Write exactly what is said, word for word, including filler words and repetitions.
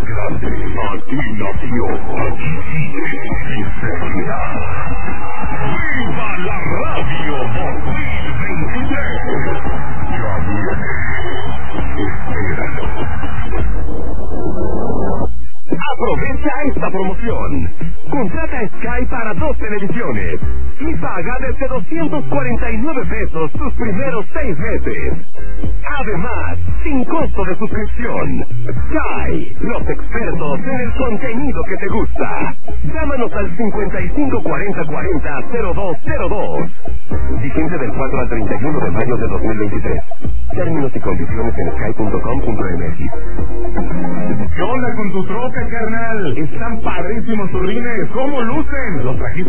grande. Aquí nació, aquí sigue y seguirá. ¡Viva la radio dos mil veintitrés! Ya viene. Espéralo. Aprovecha esta promoción. Contrata Sky para dos televisiones y paga desde doscientos cuarenta y nueve pesos tus primeros seis meses. Además, sin costo de suscripción. Sky, los expertos en el contenido que te gusta. Llámanos al cincuenta y cinco cuarenta cuarenta cero dos cero dos. Vigente del cuatro al treinta y uno de mayo de dos mil veintitrés. Términos y condiciones en sky punto com punto m x. ¿Qué onda con tu troca, carnal? Están padrísimos tus rines. ¿Cómo lucen? Los trajiste